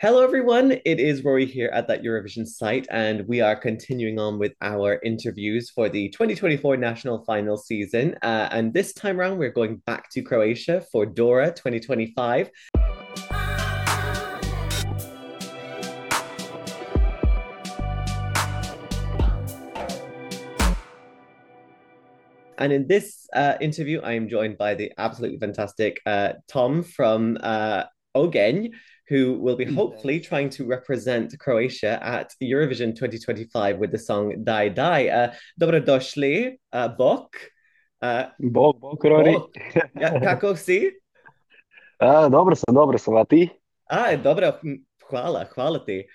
Hello, everyone. It is Rory here at that Eurovision site, and we are continuing on with our interviews for the 2024 national final season. And this time around, we're going back to Croatia for Dora 2025. And in this interview, I am joined by the absolutely fantastic Tom from Ogen, who will be hopefully Thanks. trying to represent Croatia at Eurovision 2025 with the song Dai Dai. Dobrodošli, Bok. Bog, Rory. Bok. Ja, kako si? Dobro sam, a ti? Dobro, hvala ti.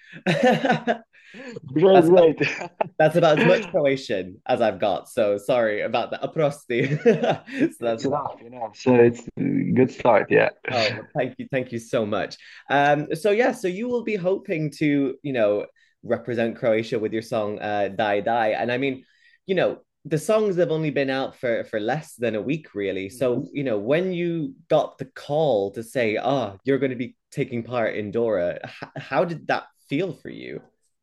Great, That's about, great. that's about as much Croatian as I've got, so sorry about that. Oprosti. So It's that's enough. So it's a good start, yeah. Oh, thank you so much. So yeah, so you will be hoping to, represent Croatia with your song "Die Die," and I mean, the songs have only been out for less than a week, really. Mhm. So, when you got the call to say, "Oh, you're going to be taking part in Dora," how did that feel for you?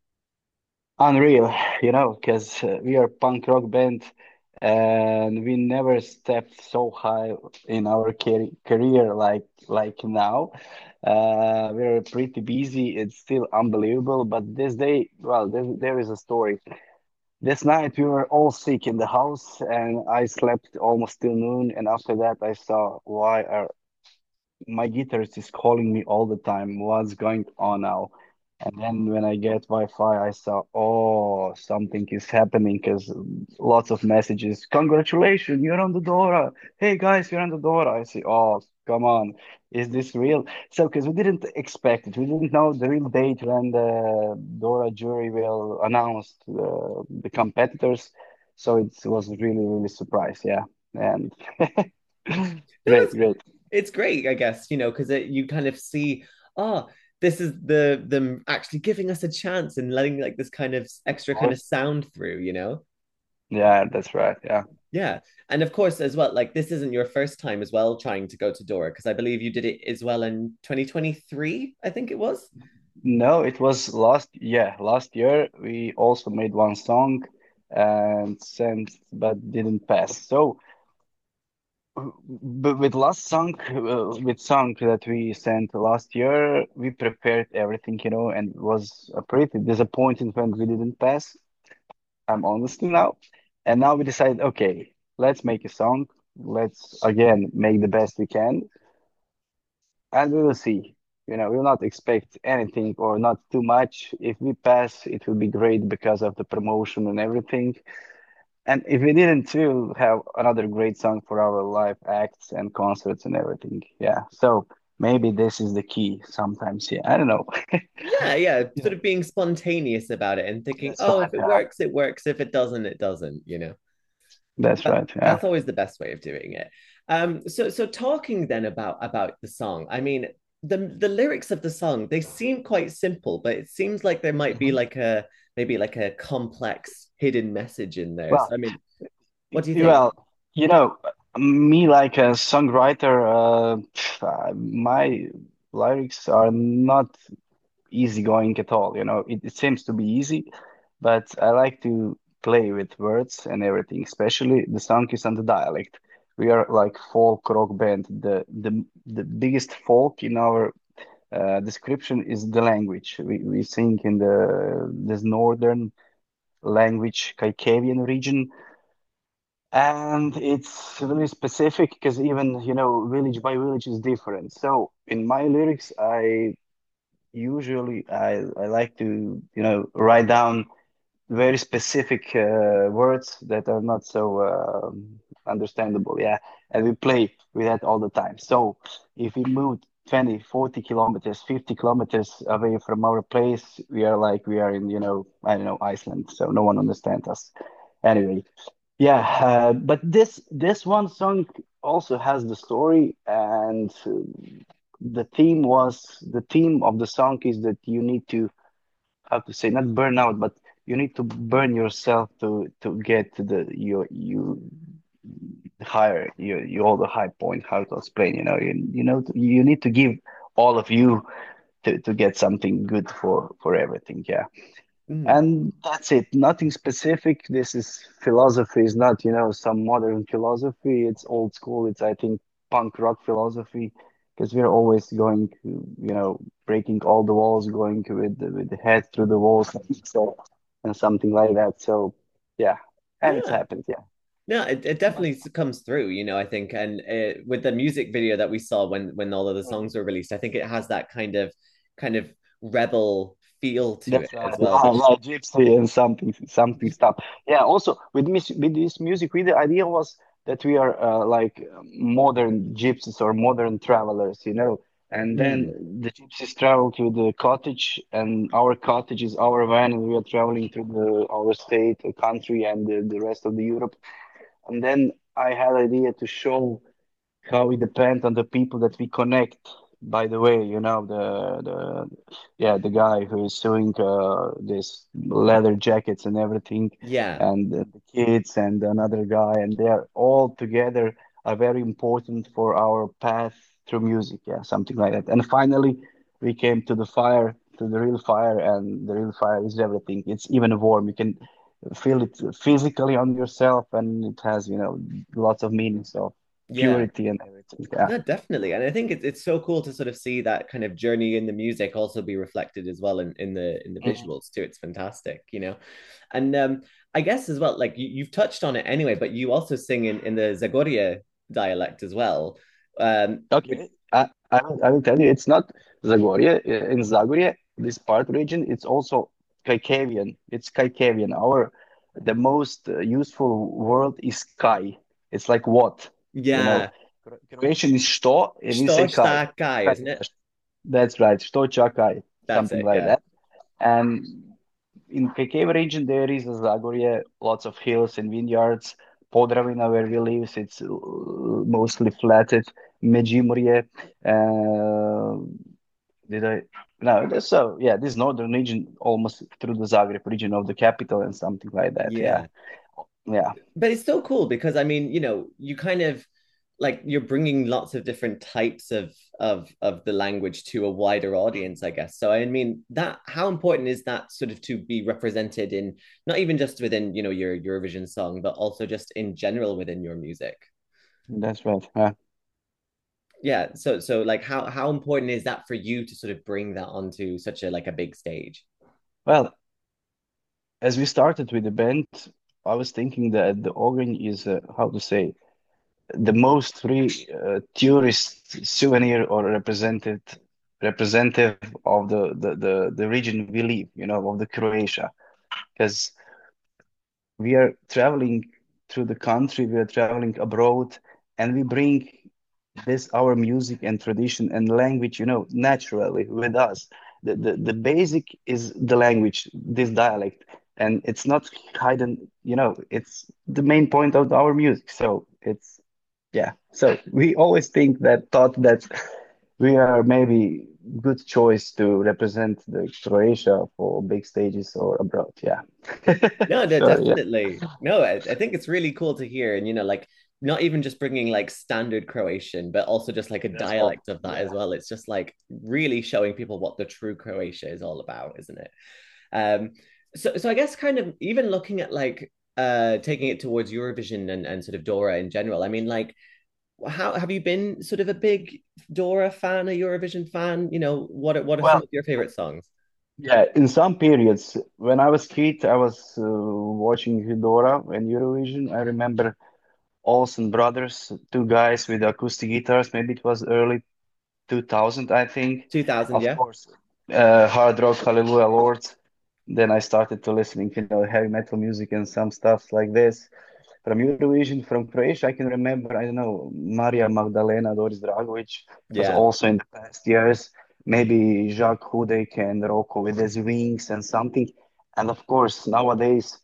Unreal, because we are punk rock band and we never stepped so high in our career like now. We're pretty busy. It's still unbelievable, but this day, well, there is a story. This night we were all sick in the house and I slept almost till noon. And after that, I saw why my guitarist is calling me all the time. What's going on now? And then when I get Wi-Fi, I saw, oh, something is happening because lots of messages. Congratulations, you're on the Dora. Hey guys, you're on the Dora. I say, oh, come on, is this real? So, because we didn't expect it, we didn't know the real date when the Dora jury will announce the competitors. So it was really, really surprise, yeah. And No, great, great. it's great, I guess, because you kind of see, oh, this is the them actually giving us a chance and letting like this kind of Of extra kind of course. sound through. Yeah, that's right. Yeah. Yeah. And of course, as well, like this isn't your first time as well trying to go to Dora, because I believe you did it as well in 2023, I think it was. No, it was last year we also made one song and sent but didn't pass. So, but with with song that we sent last year, we prepared everything, and it was pretty disappointing when we didn't pass. I'm honest now. And now we decided, okay, let's make a song. Let's again make the best we can. And we will see. We will not expect anything or not too much. If we pass, it will be great because of the promotion and everything. And if we didn't, we'll have another great song for our live acts and concerts and everything. Yeah. So maybe this is the key sometimes. Yeah. I don't know. Yeah, yeah. Yeah, Sort of being spontaneous about it and thinking, that's oh, right. if it Yeah. works, it works. If it doesn't, it doesn't. That's That, right. Yeah. that's always the best way of doing it. So talking then about the song, I mean, the lyrics of the song, they seem quite simple, but it seems like there might be Mhm. like a maybe like a complex hidden message in there. So Well, I mean, what do you think? well, you know, me like a songwriter, my lyrics are not easygoing at all. It seems to be easy, but I like to play with words and everything, especially the song is on the dialect. We are like folk rock band. The biggest folk in our description is the language. We sing in this northern language, Kaikavian region, and it's really specific because even, village by village is different. So in my lyrics, I like to, write down very specific words that are not so understandable. Yeah. And we play with that all the time. So if we move 20, 40 kilometers, 50 kilometers away from our place, we are in, I don't know, Iceland. So no one understands us. Anyway, yeah. But this one song also has the story, and the theme of the song is that you need to, how to say, not burn out, but you need to burn yourself to get to the you higher you all the high point. How to explain? You need to give all of you to get something good for everything. Yeah. Mm. And that's it. Nothing specific. This is philosophy, is not, some modern philosophy. It's old school. It's, I think, punk rock philosophy, because we're always going to, breaking all the walls, going with the head through the walls, so and something like that. So yeah, and it's Yeah. happened. Yeah. No, it But definitely comes through, I think, and with the music video that we saw when all of the mm, songs were released, I think it has that kind of rebel feel to it that's right. as well, which Yeah, gypsy and something stuff. Yeah. Also, with this music video, the idea was that we are like modern gypsies or modern travelers, and then mm, the gypsies travel to the cottage, and our cottage is our van, and we are traveling through our state, country, and the rest of the Europe. And then I had idea to show how it depends on the people that we connect. By the way, the guy who is sewing this leather jackets and everything, yeah, and the kids and another guy, and they're all together are very important for our path through music. Yeah, something like that. And finally, we came to the fire, to the real fire, and the real fire is everything. It's even warm. You can feel it physically on yourself, and it has, lots of meanings of yeah. purity and everything. Yeah. No, definitely. And I think it's so cool to sort of see that kind of journey in the music also be reflected as well in the Mhm. visuals too. It's fantastic. And I guess as well, like you've touched on it anyway, but you also sing in the Zagorje dialect as well. Which Okay. I will tell you, it's not Zagorje. In Zagorje, this part region, it's also Kaikavian. It's Kaikavian. The most useful word is kai. It's like what, you know. yeah, Croatian is što, and we say što kai. šta kaj, Kai, isn't yeah. it? That's right. Što ča kai, That's something it, like yeah. that. And in Kekeva region, there is a Zagorje, lots of hills and vineyards. Podravina, where we live, it's mostly flatted. Međimurje, uh, did I? No, so yeah, this northern region, almost through the Zagreb region of the capital and something like that. Yeah, Yeah. yeah. But it's still cool because I mean, you kind of like you're bringing lots of different types of the language to a wider audience, I guess. So I mean, that how important is that sort of to be represented in not even just within, your Eurovision song, but also just in general within your music? That's right. Yeah. Yeah. So like how important is that for you to sort of bring that onto such a like a big stage? Well, as we started with the band, I was thinking that the organ is how to say, the most free tourist souvenir or representative of the region we live, of the Croatia. Because we are traveling through the country, we are traveling abroad, and we bring this our music and tradition and language, naturally with us. The basic is the language, this dialect, and it's not hidden, it's the main point of our music. So it's yeah. So we always thought that we are maybe good choice to represent the Croatia for big stages or abroad. Yeah. No, no, So yeah. definitely. No, I think it's really cool to hear. And, like not even just bringing like standard Croatian, but also just like a That's right. dialect of that as Yeah. well. It's just like really showing people what the true Croatia is all about, isn't it? Um, so I guess kind of even looking at like taking it towards Eurovision and sort of Dora in general. I mean, like how have you been sort of a big Dora fan, a Eurovision fan? What are some Well, of your favorite songs? yeah, in some periods, when I was kid, I was watching Hidora and Eurovision. I remember Olsen brothers, two guys with acoustic guitars. Maybe it was early 2000, I think. 2000, Of yeah? course, hard rock, Hallelujah, Lord. Then I started to listening, heavy metal music and some stuff like this. From Eurovision, from Croatia, I can remember, I don't know, Maria Magdalena, Doris Dragovic was Yeah. also in the past years. Maybe Jacques Hudek and Rocco with his wings and something. And of course, nowadays,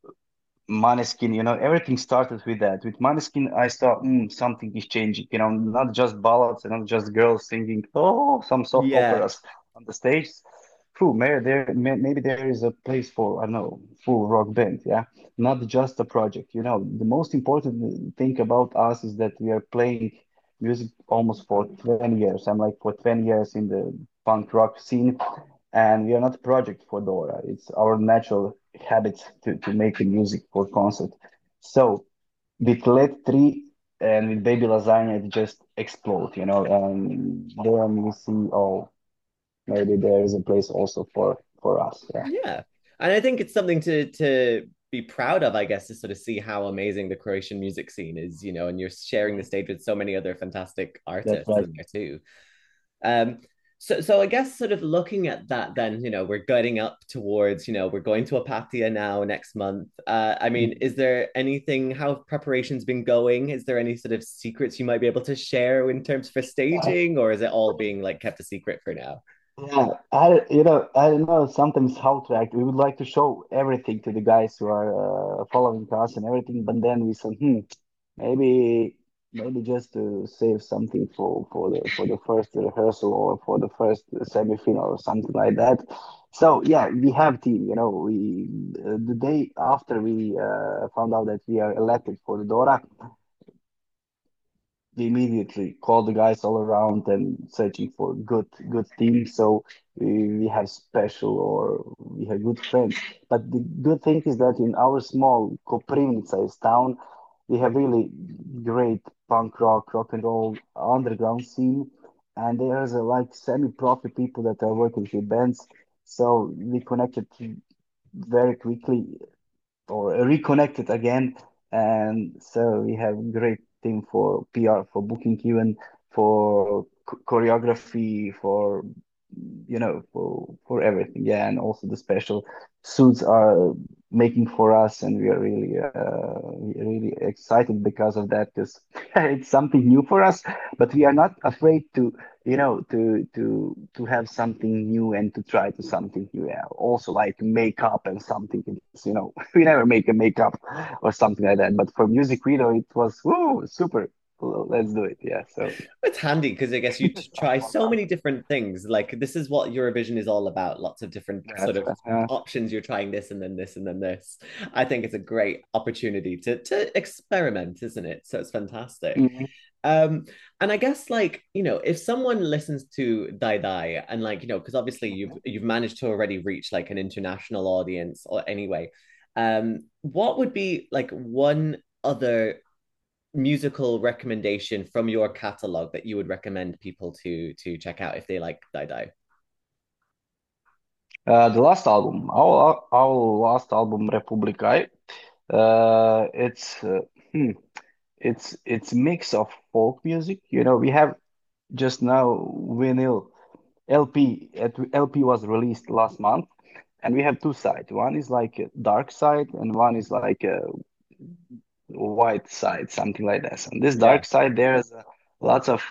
Maneskin, everything started with that. With Maneskin, I thought something is changing, not just ballads and not just girls singing, oh, some soft Yeah. operas on the stage. Phew, maybe there is a place for, I don't know, full rock band, yeah? Not just a project. The most important thing about us is that we are playing music almost for 20 years. I'm like for 20 years in the punk rock scene, and we are not a project for Dora. It's our natural habit to make the music for concert. So with Let 3 and with Baby Lasagna, it just explode, and then we see, oh, maybe there is a place also for us. Yeah, Yeah. And I think it's something to be proud of, I guess, to sort of see how amazing the Croatian music scene is, and you're sharing the stage with so many other fantastic that's artists right. in there too. Um, so I guess sort of looking at that, then, we're getting up towards, we're going to Apatia now next month. I mean, is there anything, how have preparations been going? Is there any sort of secrets you might be able to share in terms for staging, or is it all being like kept a secret for now? Yeah, I don't know sometimes how to act. We would like to show everything to the guys who are following us and everything, but then we said, maybe maybe just to save something for the first rehearsal or for the first semi-final or something like that. So yeah, we have team. We the day after we found out that we are elected for the Dora, we immediately called the guys all around and searching for good teams. So we have special or we have good friends. But the good thing is that in our small Koprivnica town, we have really great punk rock and roll underground scene, and there's like semi-profi people that are working with bands. So we connected very quickly or reconnected again. And so we have great team for PR, for booking even, for choreography, for everything. Yeah, and also the special suits are making for us, and we are really excited because of that, because it's something new for us, but we are not afraid to have something new and to try to something new. Yeah. Also like makeup and something. We never make a makeup or something like that. But for music video, it was woo, super. Well, let's do it. Yeah. So It's handy because I guess you start try from so now. many different things. Like this is what Eurovision is all about. Lots of different sort That's of right. options. You're trying this and then this and then this. I think it's a great opportunity to experiment, isn't it? So it's fantastic. Mhm. Um, and I guess like, if someone listens to Dai Dai and like, because obviously you've managed to already reach like an international audience or anyway, what would be like one other musical recommendation from your catalog that you would recommend people to check out if they like Dai Dai? The last album, our last album, Republikai. It's it's mix of folk music. We have just now vinyl LP. LP was released last month, and we have two sides. One is like a dark side, and one is like a white side, something like that. On this Yeah. dark side, there's lots of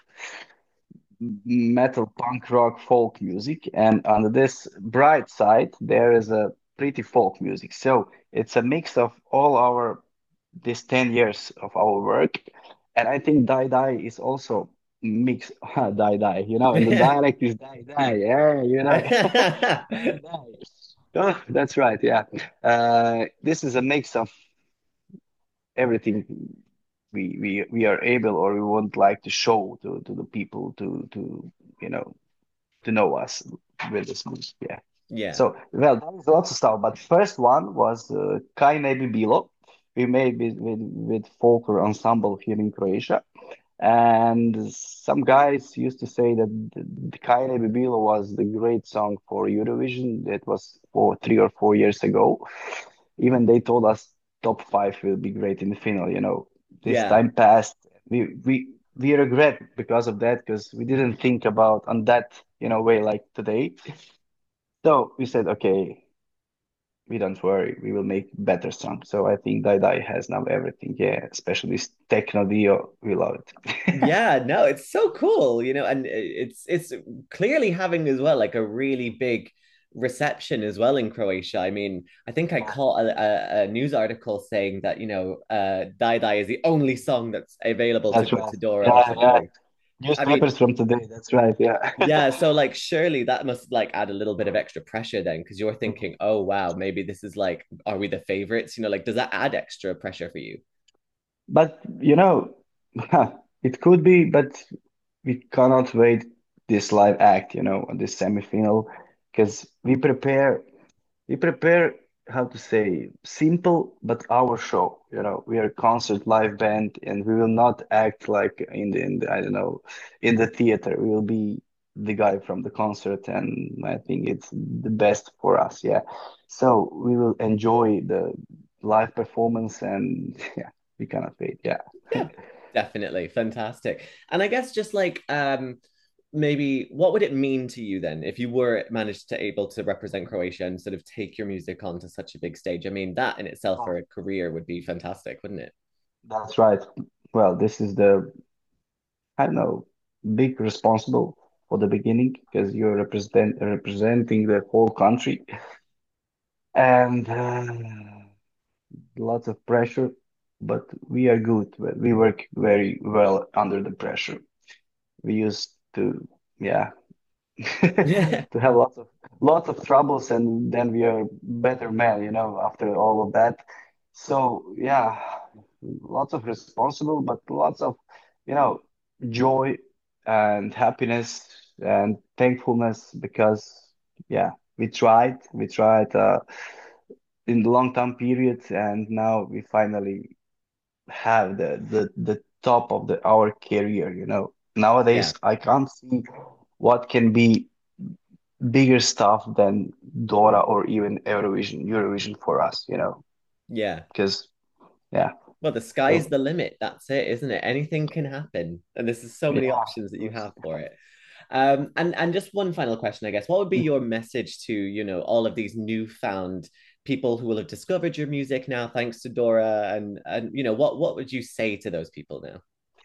metal, punk rock, folk music, and on this bright side, there is a pretty folk music. So it's a mix of all our this 10 years of our work, and I think Die Die is also mix Die Die, and the dialect is Die Die, yeah, Die Die. Oh, that's right, yeah. This is a mix of everything we are able or we would like to show to the people you know to know us with this music. Yeah. Yeah. So, well, there is lots of stuff, but first one was Kaj ne bi bilo. We made with folklore ensemble here in Croatia. And some guys used to say that the Kaj ne bi bilo was the great song for Eurovision. That was 3 or 4 years ago. Even they told us top five will be great in the final. This Yeah. time passed. We regret because of that because we didn't think about on that way like today. So we said, okay, we don't worry, we will make better songs. So I think Dai Dai has now everything. Yeah, especially this techno Dio, we love it. Yeah, no, it's so cool, and it's clearly having as well like a really big reception as well in Croatia. I mean, I think I caught a news article saying that, Dai Dai is the only song that's available to That's go right. to Dora or Yeah, yeah. something. I mean, Newspapers from today. That's right. Yeah. yeah, so like surely that must like add a little bit of extra pressure then because you're thinking, oh wow, maybe this is like, are we the favorites? Like does that add extra pressure for you? But it could be, but we cannot wait this live act, this semifinal, because we prepare how to say simple but our show. We are a concert live band, and we will not act like in the I don't know, in the theater. We will be the guy from the concert, and I think it's the best for us. Yeah. So we will enjoy the live performance, and yeah, we cannot wait. Yeah. Yeah, definitely. Fantastic. And I guess just like maybe what would it mean to you then if you were managed to able to represent Croatia and sort of take your music onto such a big stage? I mean, that in itself for Oh, a career would be fantastic, wouldn't it? that's right. Well, this is the, I don't know, big responsible for the beginning because you're representing the whole country and lots of pressure, but we are good. We work very well under the pressure. We used to, yeah, Yeah. to have lots of troubles, and then we are better men, after all of that. So yeah, lots of responsible, but lots of, you know, joy and happiness and thankfulness because yeah, we tried in the long time period, and now we finally have the top of the our career. Yeah. Nowadays, I can't see what can be bigger stuff than Dora or even Eurovision for us, Yeah. because yeah. Well, the sky's So the limit. That's it, isn't it? Anything can happen. And there's so many yeah, options that you yes. have for it. And just one final question, I guess. What would be your message to, all of these newfound people who will have discovered your music now thanks to Dora and what would you say to those people now?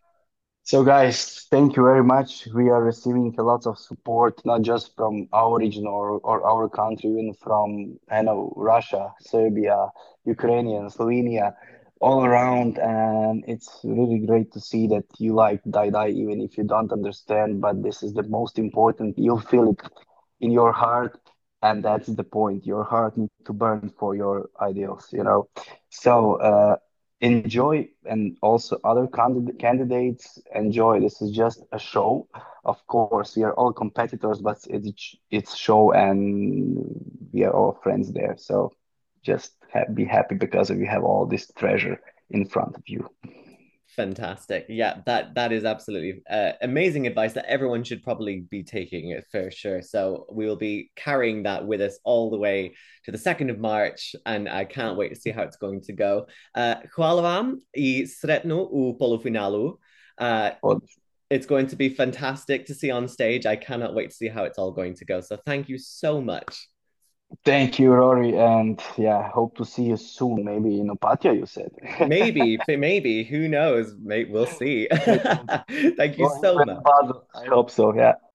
So guys, thank you very much. We are receiving a lot of support, not just from our region or our country, even from, I know, Russia, Serbia, Ukraine, Slovenia, all around. And it's really great to see that you like Die Die, even if you don't understand. But this is the most important. You'll feel it in your heart, and that's the point. Your heart needs to burn for your ideals. So enjoy, and also other candidates enjoy. This is just a show. Of course, we are all competitors, but it's show, and we are all friends there. So just be happy because you have all this treasure in front of you. Fantastic. Yeah, that is absolutely amazing advice that everyone should probably be taking it for sure. So we will be carrying that with us all the way to the 2nd of March, and I can't wait to see how it's going to go. Hvala vam I sretnu u polufinalu. Uh, Well, it's going to be fantastic to see on stage. I cannot wait to see how it's all going to go. So thank you so much. thank you, Rory, and yeah, hope to see you soon. Maybe in Opatia, you said. Maybe, who knows? Mate, we'll see. Maybe. Thank you Or so even much. Basel. I hope so. Yeah.